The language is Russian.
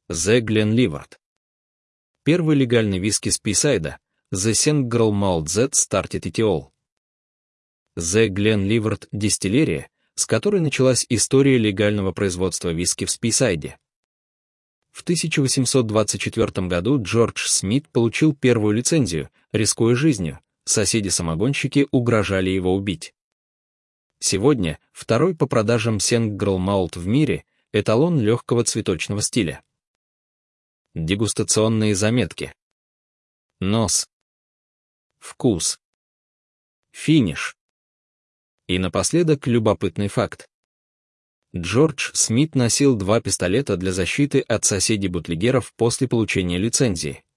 The Glenlivet. Первый легальный виски Списайда, The Single Malt That Started It All. The Glenlivet — дистиллерия, с которой началась история легального производства виски в Списайде. В 1824 году Джордж Смит получил первую лицензию, рискуя жизнью, соседи-самогонщики угрожали его убить. Сегодня второй по продажам Single Malt в мире — эталон легкого цветочного стиля. Дегустационные заметки. Нос. Вкус. Финиш. И напоследок любопытный факт. Джордж Смит носил 2 пистолета для защиты от соседей-бутлегеров после получения лицензии.